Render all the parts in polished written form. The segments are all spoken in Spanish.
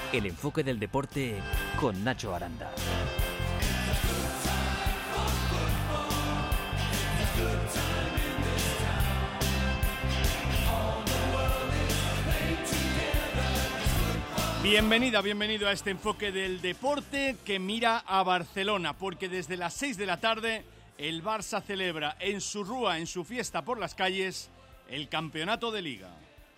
El enfoque del deporte con Nacho Aranda. Bienvenido a este enfoque del deporte que mira a Barcelona, porque desde las 6 de la tarde el Barça celebra en su rúa, en su fiesta por las calles, el campeonato de Liga.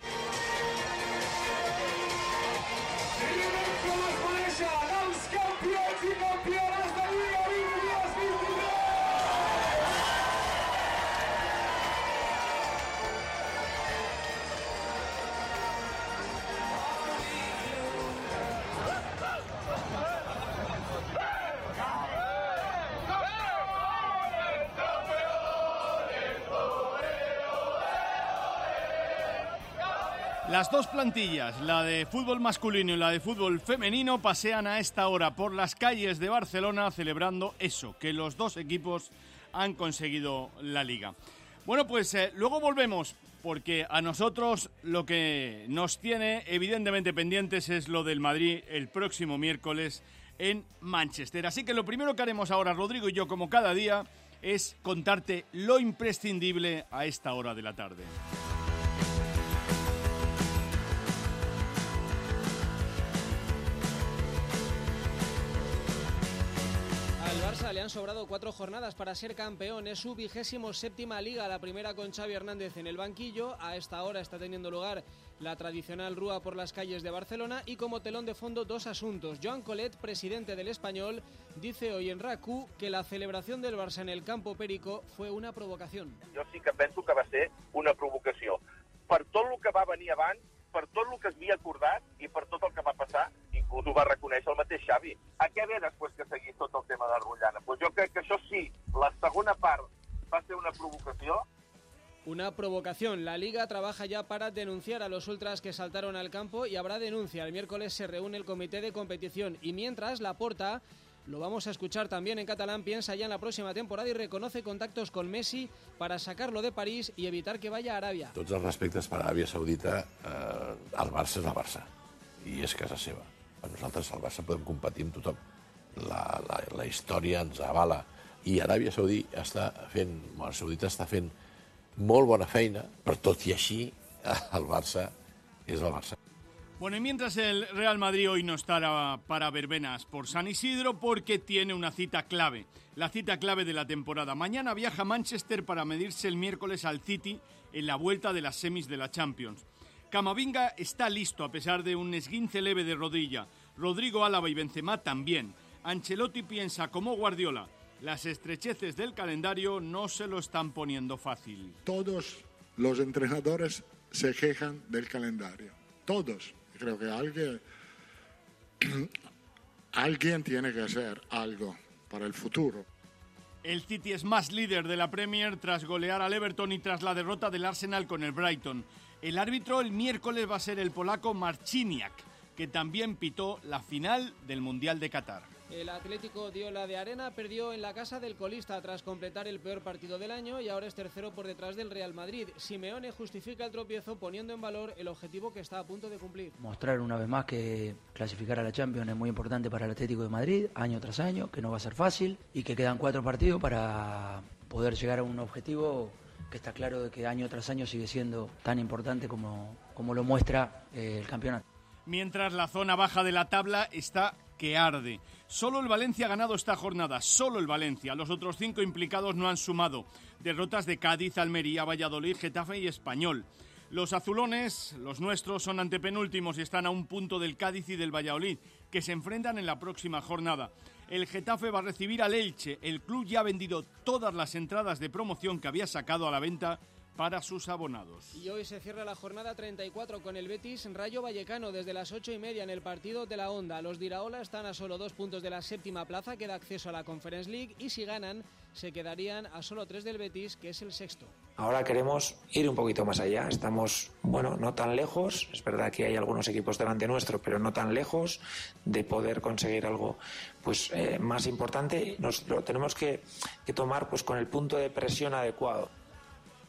Las dos plantillas, la de fútbol masculino y la de fútbol femenino, pasean a esta hora por las calles de Barcelona celebrando eso, que los dos equipos han conseguido la Liga. Bueno, pues luego volvemos, porque a nosotros lo que nos tiene evidentemente pendientes es lo del Madrid el próximo miércoles en Manchester. Así que lo primero que haremos ahora, Rodrigo y yo, como cada día, es contarte lo imprescindible a esta hora de la tarde. Le han sobrado 4 jornadas para ser campeón. Es su 27ª Liga, la primera con Xavi Hernández en el banquillo. A esta hora está teniendo lugar la tradicional rúa por las calles de Barcelona y como telón de fondo dos asuntos. Joan Colet, presidente del Espanyol, dice hoy en RAC1 que la celebración del Barça en el campo Perico fue una provocación. Jo sí que penso que va ser una provocació. Per tot el que va venir abans, per tot el que es havia acordat i per tot el que va passar, inclús ho va reconèixer el mateix Xavi. A què ve després que seguís tot el tema de Rullana? Pues jo crec que això sí, la segona part va ser una provocació. Una provocación. La Liga trabaja ya para denunciar a los ultras que saltaron al campo y habrá denuncia. El miércoles se reúne el comité de competición y mientras Laporta, lo vamos a escuchar también en catalán, piensa ya en la próxima temporada y reconoce contactos con Messi para sacarlo de París y evitar que vaya a Aràbia. Tots els respectes per Aràbia Saudita, el Barça és el Barça i és casa seva. Nosaltres al Barça podem competir amb tothom. La història ens avala i Aràbia Saudita està fent molt bona feina, però tot i així el Barça és el Barça. Bueno, y mientras el Real Madrid hoy no estará para verbenas por San Isidro porque tiene una cita clave, la cita clave de la temporada. Mañana viaja a Manchester para medirse el miércoles al City en la vuelta de las semis de la Champions. Camavinga está listo a pesar de un esguince leve de rodilla. Rodrigo Álava y Benzema también. Ancelotti piensa como Guardiola. Las estrecheces del calendario no se lo están poniendo fácil. Todos los entrenadores se quejan del calendario. Todos. Creo que alguien tiene que hacer algo para el futuro. El City es más líder de la Premier tras golear al Everton y tras la derrota del Arsenal con el Brighton. El árbitro el miércoles va a ser el polaco Marciniak, que también pitó la final del Mundial de Qatar. El Atlético dio la de arena, perdió en la casa del colista tras completar el peor partido del año y ahora es tercero por detrás del Real Madrid. Simeone justifica el tropiezo poniendo en valor el objetivo que está a punto de cumplir. Mostrar una vez más que clasificar a la Champions es muy importante para el Atlético de Madrid, año tras año, que no va a ser fácil y que quedan 4 partidos para poder llegar a un objetivo que está claro de que año tras año sigue siendo tan importante como lo muestra el campeonato. Mientras la zona baja de la tabla está que arde. Solo el Valencia ha ganado esta jornada, solo el Valencia. Los otros 5 implicados no han sumado. Derrotas de Cádiz, Almería, Valladolid, Getafe y Español. Los azulones, los nuestros, son antepenúltimos y están a un punto del Cádiz y del Valladolid, que se enfrentan en la próxima jornada. El Getafe va a recibir al Elche. El club ya ha vendido todas las entradas de promoción que había sacado a la venta para sus abonados. Y hoy se cierra la jornada 34 con el Betis Rayo Vallecano desde las 8:30 en el partido de la Onda. Los de Iraola están a solo 2 puntos de la 7ª plaza que da acceso a la Conference League y si ganan se quedarían a solo 3 del Betis, que es el 6º. Ahora queremos ir un poquito más allá. Estamos, no tan lejos. Es verdad que hay algunos equipos delante nuestro, pero no tan lejos de poder conseguir algo más importante. Nos lo tenemos que tomar con el punto de presión adecuado.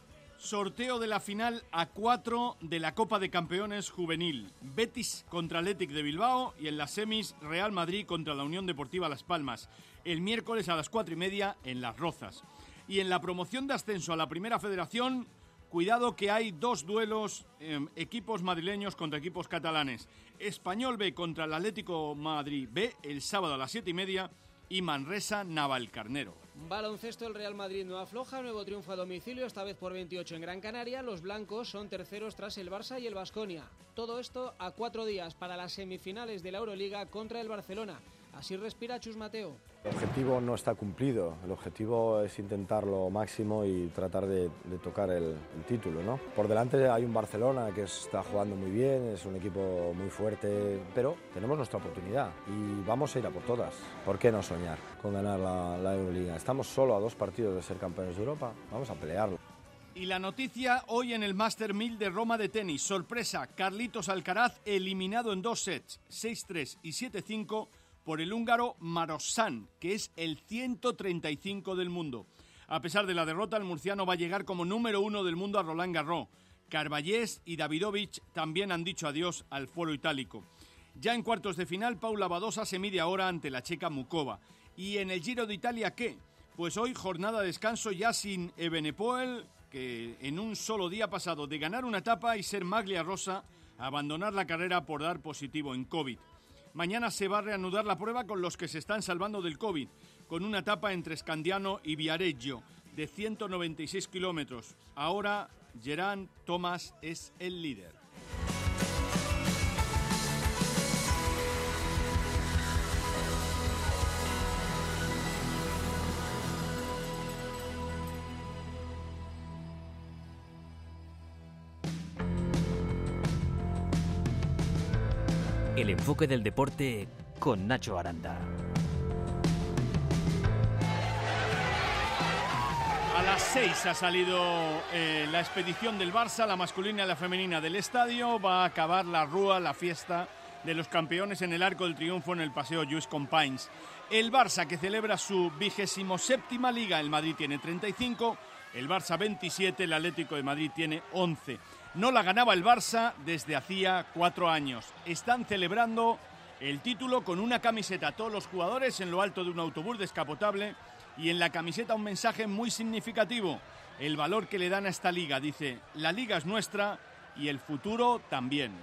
Sorteo de la final A4 de la Copa de Campeones Juvenil. Betis contra Athletic de Bilbao y en las semis Real Madrid contra la Unión Deportiva Las Palmas. El miércoles a las 4:30 en Las Rozas. Y en la promoción de ascenso a la Primera Federación, cuidado que hay dos duelos, equipos madrileños contra equipos catalanes. Español B contra el Atlético Madrid B el sábado a las 7:30 y Manresa Navalcarnero. Baloncesto, el Real Madrid no afloja, nuevo triunfo a domicilio, esta vez por 28 en Gran Canaria. Los blancos son terceros tras el Barça y el Baskonia. Todo esto a 4 días para las semifinales de la Euroliga contra el Barcelona. Así respira Chus Mateo. El objetivo no está cumplido, el objetivo es intentar lo máximo y tratar de tocar el título, ¿no? Por delante hay un Barcelona que está jugando muy bien, es un equipo muy fuerte, pero tenemos nuestra oportunidad y vamos a ir a por todas. ¿Por qué no soñar con ganar la Euroliga? Estamos solo a 2 partidos de ser campeones de Europa, vamos a pelearlo. Y la noticia hoy en el Master 1000 de Roma de tenis. Sorpresa, Carlitos Alcaraz eliminado en 2 sets, 6-3 y 7-5, por el húngaro Marosan, que es el 135 del mundo. A pesar de la derrota, el murciano va a llegar como número 1 del mundo a Roland Garros. Carballés y Davidovich también han dicho adiós al foro itálico. Ya en cuartos de final, Paula Badosa se mide ahora ante la checa Mukova. ¿Y en el Giro de Italia qué? Pues hoy jornada de descanso ya sin Evenepoel, que en un solo día ha pasado de ganar una etapa y ser maglia rosa a abandonar la carrera por dar positivo en COVID. Mañana se va a reanudar la prueba con los que se están salvando del COVID, con una etapa entre Scandiano y Viareggio de 196 kilómetros. Ahora Geraint Thomas es el líder. El enfoque del deporte con Nacho Aranda. A las 6 ha salido la expedición del Barça, la masculina y la femenina del estadio. Va a acabar la rúa, la fiesta de los campeones en el Arco del Triunfo en el Paseo Lluís Companys. El Barça, que celebra su 27ª Liga, el Madrid tiene 35, el Barça 27, el Atlético de Madrid tiene 11. No la ganaba el Barça desde hacía 4 años. Están celebrando el título con una camiseta, todos los jugadores en lo alto de un autobús descapotable, y en la camiseta un mensaje muy significativo, el valor que le dan a esta liga. Dice, la liga es nuestra y el futuro también.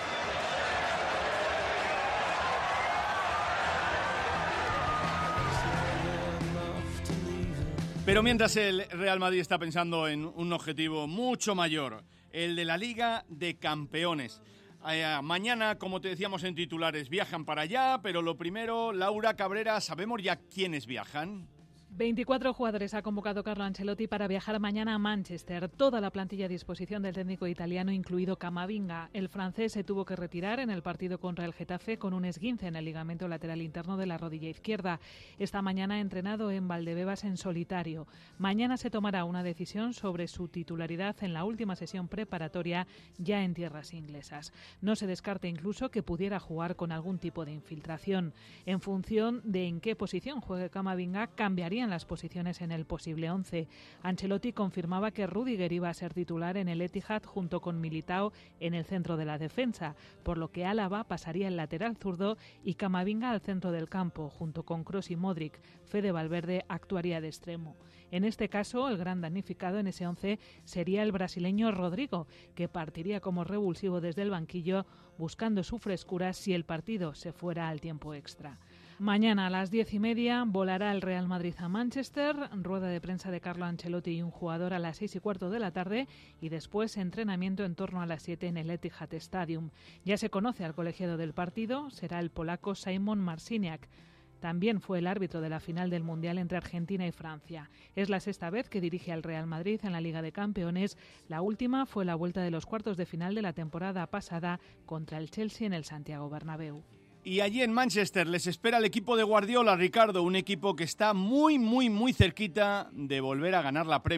Pero mientras el Real Madrid está pensando en un objetivo mucho mayor, el de la Liga de Campeones. Mañana, como te decíamos en titulares, viajan para allá, pero lo primero, Laura Cabrera, ¿sabemos ya quiénes viajan? 24 jugadores ha convocado Carlo Ancelotti para viajar mañana a Manchester. Toda la plantilla a disposición del técnico italiano, incluido Camavinga. El francés se tuvo que retirar en el partido contra el Getafe con un esguince en el ligamento lateral interno de la rodilla izquierda. Esta mañana ha entrenado en Valdebebas en solitario. Mañana se tomará una decisión sobre su titularidad en la última sesión preparatoria ya en tierras inglesas. No se descarta incluso que pudiera jugar con algún tipo de infiltración. En función de en qué posición juegue Camavinga, cambiarían las posiciones en el posible 11. Ancelotti confirmaba que Rüdiger iba a ser titular en el Etihad junto con Militao en el centro de la defensa, por lo que Álava pasaría el lateral zurdo y Camavinga al centro del campo, junto con Kroos y Modric. Fede Valverde actuaría de extremo. En este caso, el gran damnificado en ese 11 sería el brasileño Rodrigo, que partiría como revulsivo desde el banquillo, buscando su frescura si el partido se fuera al tiempo extra. Mañana a las 10:30 volará el Real Madrid a Manchester, rueda de prensa de Carlo Ancelotti y un jugador a las 6:15 de la tarde y después entrenamiento en torno a las 7 en el Etihad Stadium. Ya se conoce al colegiado del partido, será el polaco Szymon Marciniak. También fue el árbitro de la final del Mundial entre Argentina y Francia. Es la 6ª vez que dirige al Real Madrid en la Liga de Campeones. La última fue la vuelta de los cuartos de final de la temporada pasada contra el Chelsea en el Santiago Bernabéu. Y allí en Manchester les espera el equipo de Guardiola, Ricardo, un equipo que está muy cerquita de volver a ganar la Premier.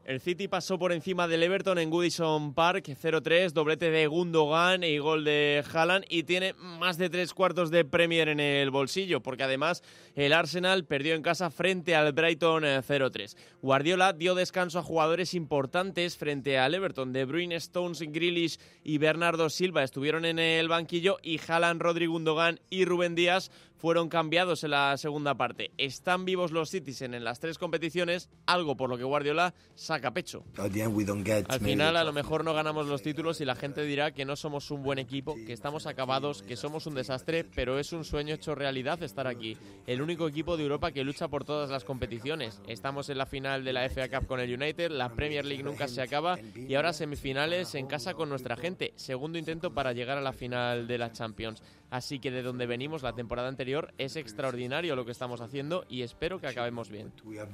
El City pasó por encima del Everton en Goodison Park, 0-3, doblete de Gundogan y gol de Haaland, y tiene más de 3/4 de Premier en el bolsillo, porque además el Arsenal perdió en casa frente al Brighton 0-3. Guardiola dio descanso a jugadores importantes frente al Everton. De Bruyne, Stones, Grealish y Bernardo Silva estuvieron en el banquillo, y Haaland, Rodri, Gundogan y Rubén Díaz fueron cambiados en la segunda parte. Están vivos los Citizen en las 3 competiciones, algo por lo que Guardiola saca pecho. Al final, a lo mejor no ganamos los títulos y la gente dirá que no somos un buen equipo, que estamos acabados, que somos un desastre, pero es un sueño hecho realidad estar aquí. El único equipo de Europa que lucha por todas las competiciones. Estamos en la final de la FA Cup con el United, la Premier League nunca se acaba, y ahora semifinales en casa con nuestra gente. Segundo intento para llegar a la final de la Champions. Así que de donde venimos la temporada anterior es extraordinario lo que estamos haciendo, y espero que acabemos bien.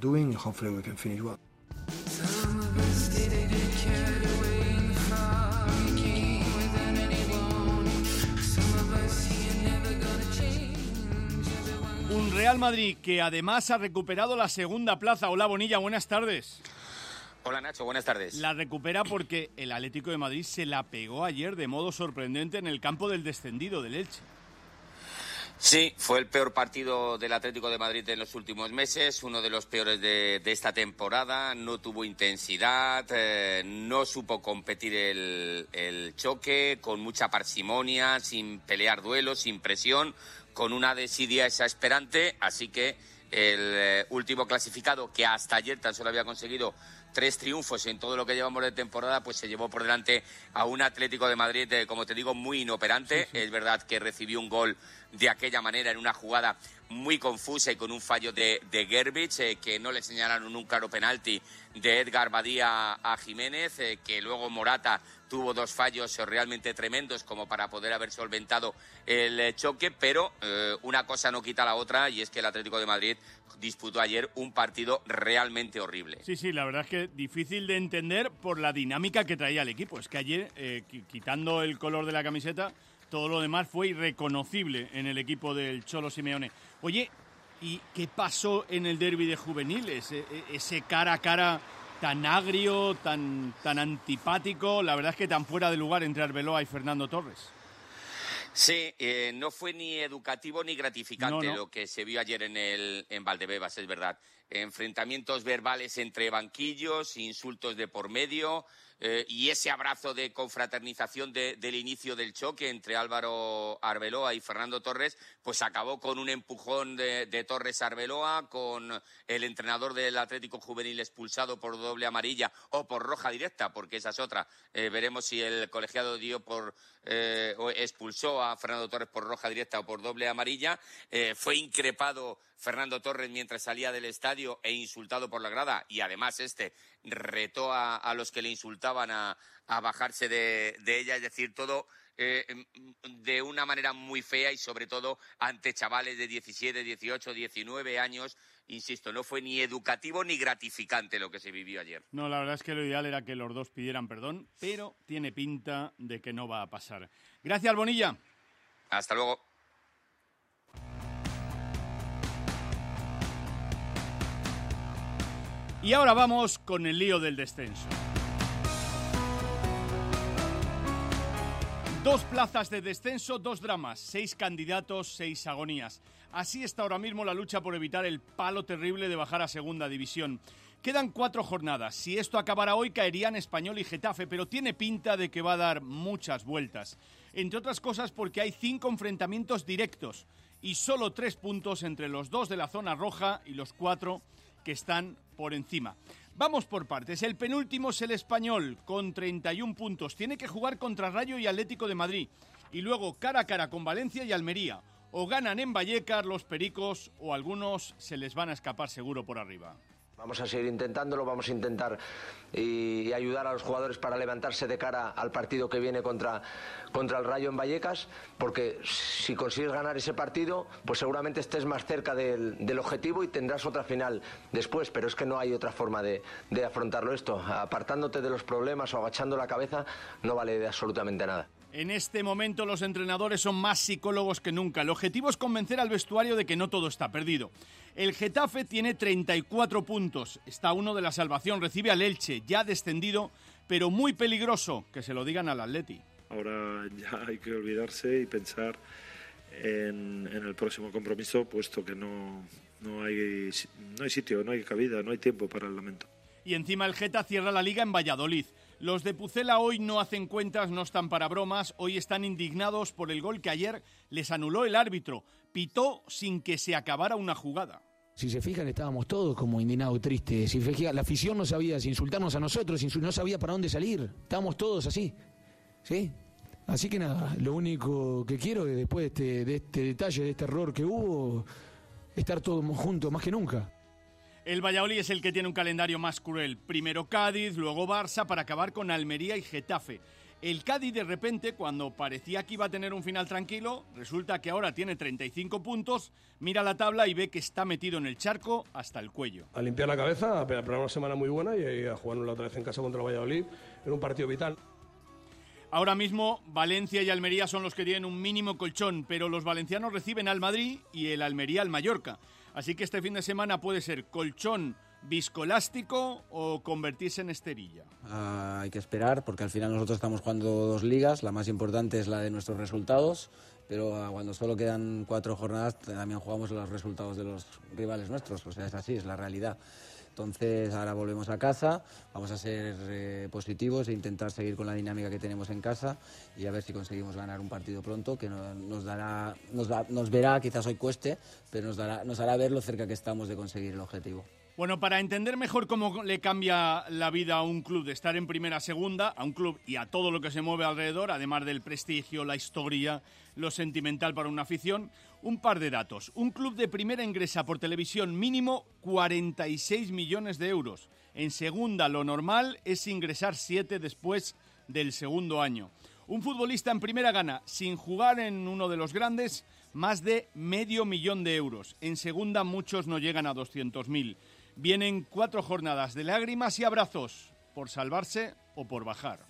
Un Real Madrid que además ha recuperado la segunda plaza. Hola Bonilla, buenas tardes. Hola Nacho, buenas tardes. La recupera porque el Atlético de Madrid se la pegó ayer de modo sorprendente en el campo del descendido, del Elche. Sí, fue el peor partido del Atlético de Madrid en los últimos meses, uno de los peores de esta temporada. No tuvo intensidad, no supo competir el choque, con mucha parsimonia, sin pelear duelos, sin presión, con una desidia exasperante. Así que el último clasificado, que hasta ayer tan solo había conseguido 3 triunfos en todo lo que llevamos de temporada, pues se llevó por delante a un Atlético de Madrid, como te digo, muy inoperante. Sí. Es verdad que recibió un gol de aquella manera en una jugada muy confusa y con un fallo de Gervich, que no le señalaron un claro penalti de Edgar Badía a Jiménez, que luego Morata tuvo 2 fallos realmente tremendos como para poder haber solventado el choque, pero una cosa no quita la otra, y es que el Atlético de Madrid disputó ayer un partido realmente horrible. Sí, la verdad es que difícil de entender por la dinámica que traía el equipo. Es que ayer, quitando el color de la camiseta, todo lo demás fue irreconocible en el equipo del Cholo Simeone. Oye, ¿y qué pasó en el derbi de juveniles? Ese cara a cara tan agrio, tan antipático, la verdad es que tan fuera de lugar entre Arbeloa y Fernando Torres. Sí, no fue ni educativo ni gratificante lo que se vio ayer en Valdebebas, es verdad. Enfrentamientos verbales entre banquillos, insultos de por medio, y ese abrazo de confraternización del inicio del choque entre Álvaro Arbeloa y Fernando Torres, pues acabó con un empujón de Torres a Arbeloa, con el entrenador del Atlético Juvenil expulsado por doble amarilla o por roja directa, porque esa es otra. Veremos si el colegiado dio o expulsó a Fernando Torres por roja directa o por doble amarilla. Fue increpado Fernando Torres mientras salía del estadio e insultado por la grada, y además retó a los que le insultaban a bajarse de ella, es decir, todo de una manera muy fea, y sobre todo ante chavales de 17, 18, 19 años. Insisto, no fue ni educativo ni gratificante lo que se vivió ayer. No, la verdad es que lo ideal era que los dos pidieran perdón, pero tiene pinta de que no va a pasar. Gracias, Bonilla. Hasta luego. Y ahora vamos con el lío del descenso. 2 plazas de descenso, 2 dramas, 6 candidatos, 6 agonías. Así está ahora mismo la lucha por evitar el palo terrible de bajar a segunda división. Quedan 4 jornadas. Si esto acabara hoy, caerían Español y Getafe, pero tiene pinta de que va a dar muchas vueltas. Entre otras cosas porque hay 5 enfrentamientos directos y solo 3 puntos entre los 2 de la zona roja y los 4 que están por encima. Vamos por partes. El penúltimo es el Español, con 31 puntos. Tiene que jugar contra Rayo y Atlético de Madrid. Y luego cara a cara con Valencia y Almería. O ganan en Vallecas los Pericos, o algunos se les van a escapar seguro por arriba. Vamos a seguir intentándolo, vamos a intentar y ayudar a los jugadores para levantarse de cara al partido que viene contra el Rayo en Vallecas, porque si consigues ganar ese partido, pues seguramente estés más cerca del objetivo y tendrás otra final después, pero es que no hay otra forma de afrontarlo esto. Apartándote de los problemas o agachando la cabeza no vale de absolutamente nada. En este momento los entrenadores son más psicólogos que nunca. El objetivo es convencer al vestuario de que no todo está perdido. El Getafe tiene 34 puntos, está uno de la salvación, recibe al Elche, ya descendido, pero muy peligroso, que se lo digan al Atleti. Ahora ya hay que olvidarse y pensar en el próximo compromiso, puesto que no hay sitio, no hay cabida, no hay tiempo para el lamento. Y encima el Geta cierra la Liga en Valladolid. Los de Pucela hoy no hacen cuentas, no están para bromas, hoy están indignados por el gol que ayer les anuló el árbitro. Pitó sin que se acabara una jugada. Si se fijan, estábamos todos como indignados, tristes. Si se fijan, la afición no sabía si insultarnos a nosotros, no sabía para dónde salir. Estábamos todos así, ¿sí? Así que nada, lo único que quiero es después de este detalle, de este error que hubo, estar todos juntos más que nunca. El Valladolid es el que tiene un calendario más cruel. Primero Cádiz, luego Barça, para acabar con Almería y Getafe. El Cádiz, de repente, cuando parecía que iba a tener un final tranquilo, resulta que ahora tiene 35 puntos, mira la tabla y ve que está metido en el charco hasta el cuello. A limpiar la cabeza, a preparar una semana muy buena y a jugarnos la otra vez en casa contra el Valladolid en un partido vital. Ahora mismo Valencia y Almería son los que tienen un mínimo colchón, pero los valencianos reciben al Madrid y el Almería al Mallorca. Así que este fin de semana puede ser colchón viscoelástico o convertirse en esterilla. Hay que esperar porque al final nosotros estamos jugando 2 ligas, la más importante es la de nuestros resultados, pero cuando solo quedan 4 jornadas también jugamos los resultados de los rivales nuestros, o sea, es así, es la realidad. Entonces ahora volvemos a casa, vamos a ser positivos e intentar seguir con la dinámica que tenemos en casa y a ver si conseguimos ganar un partido pronto que nos verá, quizás hoy cueste, pero nos hará ver lo cerca que estamos de conseguir el objetivo. Bueno, para entender mejor cómo le cambia la vida a un club de estar en primera a segunda, a un club y a todo lo que se mueve alrededor, además del prestigio, la historia, lo sentimental para una afición, un par de datos. Un club de primera ingresa por televisión mínimo 46 millones de euros. En segunda lo normal es ingresar 7 después del segundo año. Un futbolista en primera gana, sin jugar en uno de los grandes, más de $500,000 de euros. En segunda muchos no llegan a 200.000. Vienen 4 jornadas de lágrimas y abrazos, por salvarse o por bajar.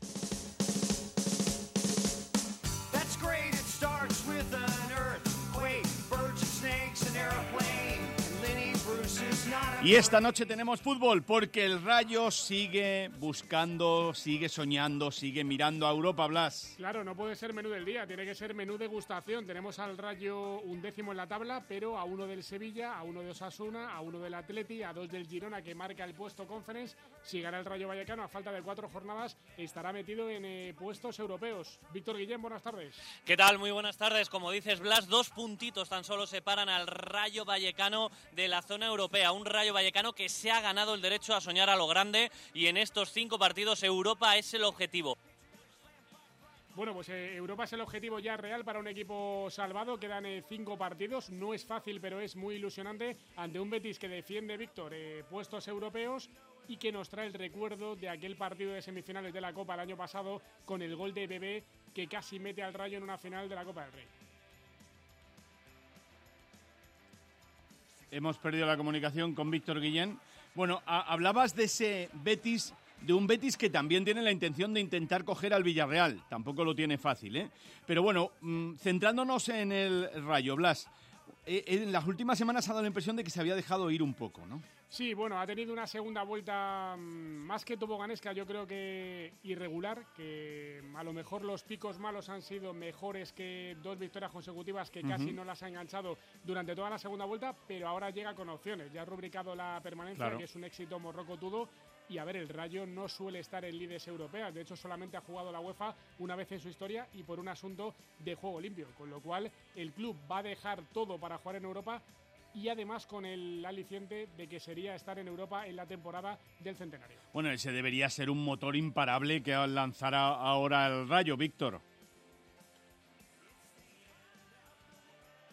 Y esta noche tenemos fútbol porque el Rayo sigue buscando, sigue soñando, sigue mirando a Europa, Blas. Claro, no puede ser menú del día, tiene que ser menú degustación. Tenemos al Rayo 11º en la tabla, pero a 1 del Sevilla, a 1 de Osasuna, a 1 del Atleti, a 2 del Girona, que marca el puesto Conference. Si gana el Rayo Vallecano, a falta de 4 jornadas, estará metido en puestos europeos. Víctor Guillén, buenas tardes. ¿Qué tal? Muy buenas tardes. Como dices, Blas, 2 puntitos tan solo separan al Rayo Vallecano de la zona europea. Un Rayo Vallecano que se ha ganado el derecho a soñar a lo grande y en estos 5 partidos Europa es el objetivo. Bueno, pues Europa es el objetivo ya real para un equipo salvado. Quedan 5 partidos. No es fácil, pero es muy ilusionante ante un Betis que defiende, Víctor, puestos europeos y que nos trae el recuerdo de aquel partido de semifinales de la Copa el año pasado con el gol de Bebé que casi mete al Rayo en una final de la Copa del Rey. Hemos perdido la comunicación con Víctor Guillén. Bueno, hablabas de ese Betis, de un Betis que también tiene la intención de intentar coger al Villarreal. Tampoco lo tiene fácil, ¿eh? Pero bueno, centrándonos en el Rayo, Blas, en las últimas semanas ha dado la impresión de que se había dejado ir un poco, ¿no? Sí, bueno, ha tenido una segunda vuelta más que toboganesca, yo creo que irregular, que a lo mejor los picos malos han sido mejores que 2 victorias consecutivas que casi no las ha enganchado durante toda la segunda vuelta, pero ahora llega con opciones. Ya ha rubricado la permanencia, claro, que es un éxito morrocotudo. Y a ver, el Rayo no suele estar en lides europeas, de hecho solamente ha jugado la UEFA una vez en su historia y por un asunto de juego limpio, con lo cual el club va a dejar todo para jugar en Europa y además con el aliciente de que sería estar en Europa en la temporada del centenario. Bueno, ese debería ser un motor imparable que lanzará ahora el Rayo, Víctor.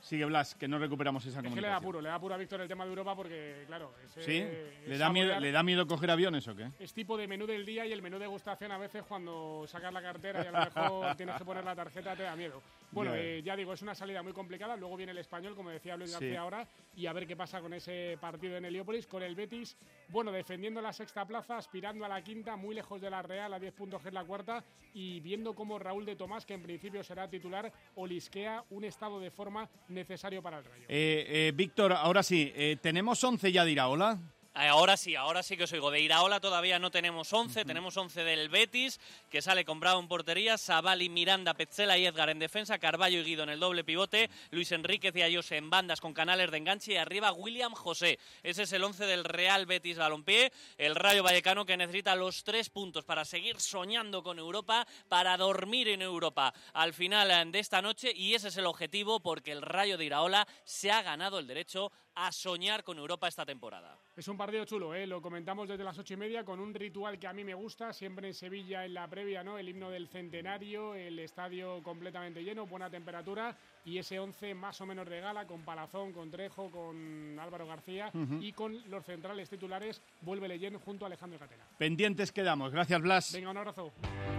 Sigue Blas, que no recuperamos esa comunicación. Le da apuro a Víctor el tema de Europa porque, claro... ¿Sí? ¿Le da miedo coger aviones o qué? Es tipo de menú del día y el menú degustación a veces cuando sacas la cartera y a lo mejor tienes que poner la tarjeta te da miedo. Bueno, ya digo, es una salida muy complicada. Luego viene el Español, como decía Luis García ahora, y a ver qué pasa con ese partido en Heliópolis, con el Betis, bueno, defendiendo la sexta plaza, aspirando a la quinta, muy lejos de la Real, a 10 puntos que es la cuarta, y viendo cómo Raúl de Tomás, que en principio será titular, olisquea un estado de forma necesario para el Rayo. Víctor, ahora sí, ¿tenemos 11 ya de Iraola? Ahora sí que os oigo. De Iraola todavía no tenemos 11, tenemos 11 del Betis, que sale con Bravo en portería, Sabali, Miranda, Petzela y Edgar en defensa, Carballo y Guido en el doble pivote, Luis Enríquez y Ayose en bandas con Canales de enganche y arriba William José. Ese es el 11 del Real Betis Balompié, el Rayo Vallecano que necesita los 3 puntos para seguir soñando con Europa, para dormir en Europa al final de esta noche, y ese es el objetivo porque el Rayo de Iraola se ha ganado el derecho a soñar con Europa esta temporada. Es un partido chulo, lo comentamos desde las 8:30 con un ritual que a mí me gusta, siempre en Sevilla en la previa, ¿no? El himno del centenario, el estadio completamente lleno, buena temperatura y ese 11 más o menos de gala con Palazón, con Trejo, con Álvaro García y con los centrales titulares, vuelve Leyen junto a Alejandro Catena. Pendientes quedamos, gracias Blas. Venga, un abrazo.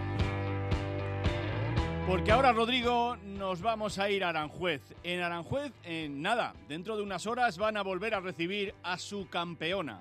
Porque ahora, Rodrigo, nos vamos a ir a Aranjuez. En Aranjuez, nada, dentro de unas horas van a volver a recibir a su campeona.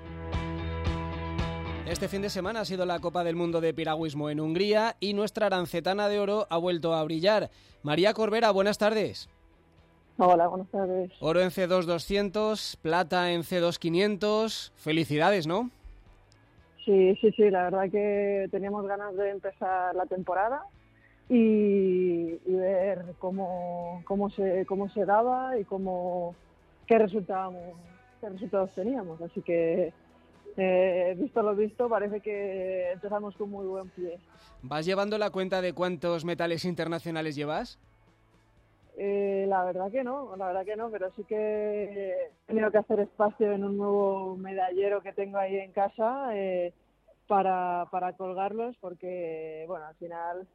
Este fin de semana ha sido la Copa del Mundo de Piragüismo en Hungría y nuestra arancetana de oro ha vuelto a brillar. María Corbera, buenas tardes. Hola, buenas tardes. Oro en C2 200, plata en C2 500. Felicidades, ¿no? Sí, la verdad que teníamos ganas de empezar la temporada y ver cómo se daba y qué resultados teníamos. Así que, visto lo visto, parece que empezamos con muy buen pie. ¿Vas llevando la cuenta de cuántos metales internacionales llevas? La verdad que no, pero sí que he tenido que hacer espacio en un nuevo medallero que tengo ahí en casa para colgarlos porque, bueno, al final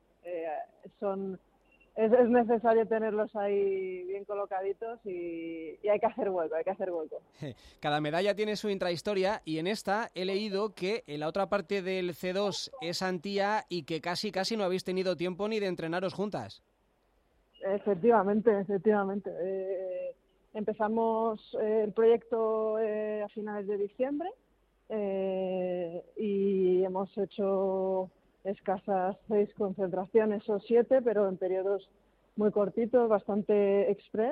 es necesario tenerlos ahí bien colocaditos y hay que hacer hueco. Cada medalla tiene su intrahistoria y en esta he leído que en la otra parte del C2 es Antía y que casi no habéis tenido tiempo ni de entrenaros juntas. Efectivamente. Empezamos el proyecto a finales de diciembre y hemos hecho escasas 6 concentraciones o 7, pero en periodos muy cortitos, bastante express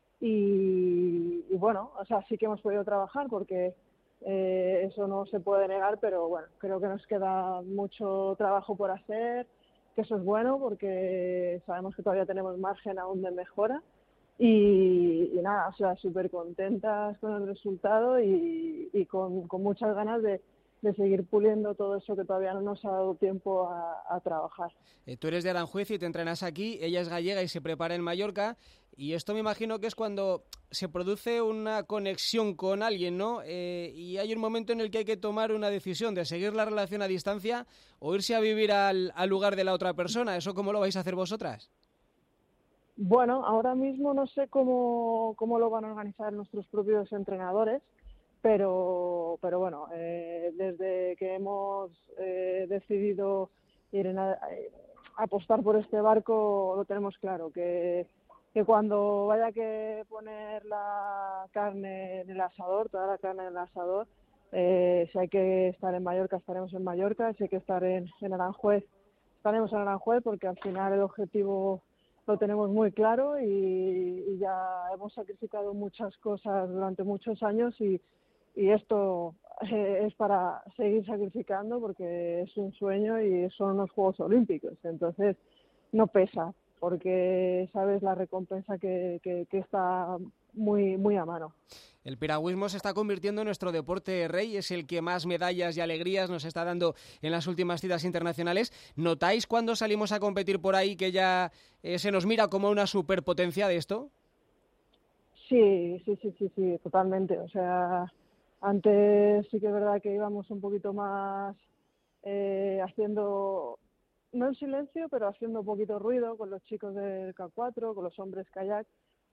y bueno, o sea, sí que hemos podido trabajar porque eso no se puede negar, pero bueno, creo que nos queda mucho trabajo por hacer, que eso es bueno porque sabemos que todavía tenemos margen aún de mejora y nada, o sea, súper contentas con el resultado y con muchas ganas de seguir puliendo todo eso que todavía no nos ha dado tiempo a trabajar. Tú eres de Aranjuez y te entrenas aquí, ella es gallega y se prepara en Mallorca, y esto me imagino que es cuando se produce una conexión con alguien, ¿no? Y hay un momento en el que hay que tomar una decisión de seguir la relación a distancia o irse a vivir al lugar de la otra persona. ¿Eso cómo lo vais a hacer vosotras? Bueno, ahora mismo no sé cómo lo van a organizar nuestros propios entrenadores, pero bueno, desde que hemos decidido ir a apostar por este barco lo tenemos claro, que cuando vaya que poner la carne en el asador, toda la carne en el asador, si hay que estar en Mallorca, estaremos en Mallorca, si hay que estar en Aranjuez, estaremos en Aranjuez, porque al final el objetivo lo tenemos muy claro y ya hemos sacrificado muchas cosas durante muchos años y esto es para seguir sacrificando porque es un sueño y son unos Juegos Olímpicos. Entonces no pesa porque sabes la recompensa que está muy a mano. El piragüismo se está convirtiendo en nuestro deporte rey, es el que más medallas y alegrías nos está dando en las últimas citas internacionales. ¿Notáis cuando salimos a competir por ahí que ya se nos mira como una superpotencia de esto? Sí, totalmente. O sea, antes sí que es verdad que íbamos un poquito más haciendo, no en silencio, pero haciendo un poquito ruido con los chicos del K4, con los hombres kayak,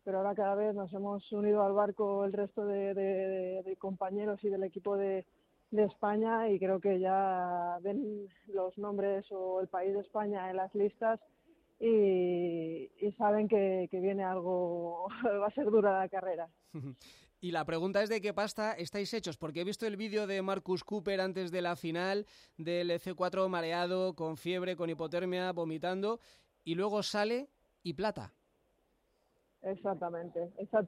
pero ahora cada vez nos hemos unido al barco el resto de compañeros y del equipo de España, y creo que ya ven los nombres o el país de España en las listas y saben que viene algo, va a ser dura la carrera. Y la pregunta es de qué pasta estáis hechos, porque he visto el vídeo de Marcus Cooper antes de la final, del C4 mareado, con fiebre, con hipotermia, vomitando, y luego sale y plata. Exactamente.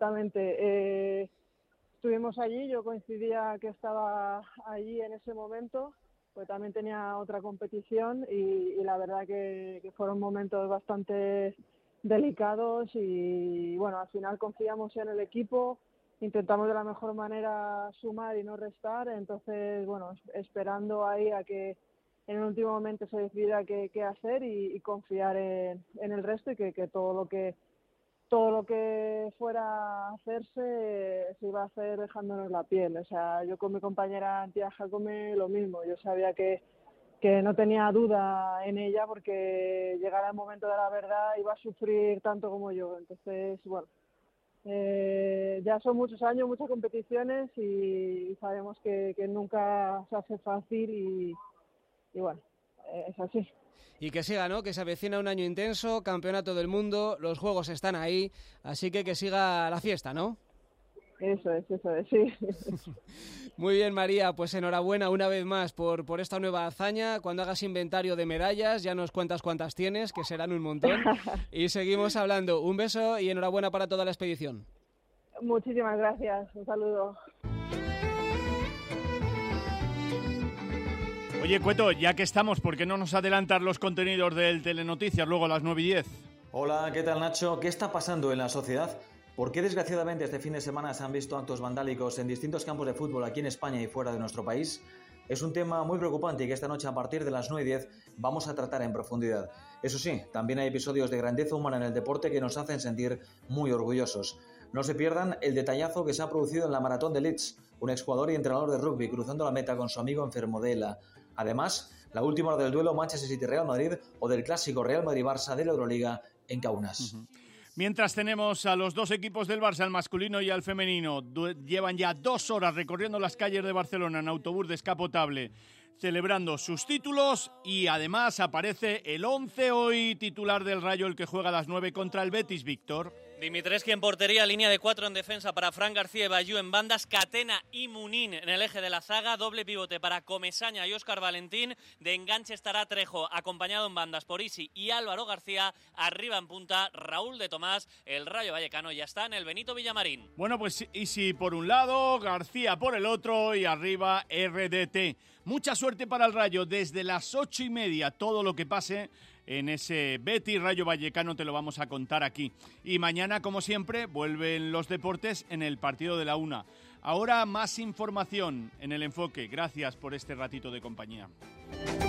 Estuvimos allí, yo coincidía que estaba allí en ese momento, pues también tenía otra competición y la verdad que fueron momentos bastante delicados y bueno, al final confiamos en el equipo, intentamos de la mejor manera sumar y no restar, entonces bueno, esperando ahí a que en el último momento se decida qué hacer y confiar en el resto y que todo lo que fuera a hacerse se iba a hacer dejándonos la piel. O sea, yo con mi compañera Antía Jacome lo mismo, yo sabía que no tenía duda en ella porque llegara el momento de la verdad iba a sufrir tanto como yo, entonces bueno, ya son muchos años, muchas competiciones y sabemos que nunca se hace fácil y bueno, es así. Y que siga, ¿no? Que se avecina un año intenso, campeonato del mundo, los juegos están ahí, así que siga la fiesta, ¿no? Eso es, sí. Muy bien, María, pues enhorabuena una vez más por esta nueva hazaña. Cuando hagas inventario de medallas ya nos cuentas cuántas tienes, que serán un montón. Y seguimos hablando. Un beso y enhorabuena para toda la expedición. Muchísimas gracias, un saludo. Oye, Cueto, ya que estamos, ¿por qué no nos adelantas los contenidos del Telenoticias luego a las 9:10? Hola, ¿qué tal, Nacho? ¿Qué está pasando en la sociedad? ¿Por qué desgraciadamente este fin de semana se han visto actos vandálicos en distintos campos de fútbol aquí en España y fuera de nuestro país? Es un tema muy preocupante y que esta noche a partir de las 9:10 vamos a tratar en profundidad. Eso sí, también hay episodios de grandeza humana en el deporte que nos hacen sentir muy orgullosos. No se pierdan el detallazo que se ha producido en la maratón de Leeds, un exjugador y entrenador de rugby cruzando la meta con su amigo enfermo de ELA. Además, la última hora del duelo Manchester City-Real Madrid o del clásico Real Madrid-Barça de la Euroliga en Kaunas. Mientras tenemos a los dos equipos del Barça, al masculino y al femenino, llevan ya 2 horas recorriendo las calles de Barcelona en autobús descapotable, celebrando sus títulos, y además aparece el 11 hoy titular del Rayo, el que juega a las 9 contra el Betis, Víctor. Dimitrescu en portería, línea de 4 en defensa para Fran García y Bayú en bandas, Catena y Munín en el eje de la zaga, doble pivote para Comesaña y Óscar Valentín, de enganche estará Trejo, acompañado en bandas por Isi y Álvaro García, arriba en punta Raúl de Tomás. El Rayo Vallecano ya está en el Benito Villamarín. Bueno, pues Isi por un lado, García por el otro y arriba RDT. Mucha suerte para el Rayo desde las 8:30, todo lo que pase en ese Betis Rayo Vallecano te lo vamos a contar aquí. Y mañana, como siempre, vuelven los deportes en el partido de la 1. Ahora más información en El Enfoque. Gracias por este ratito de compañía.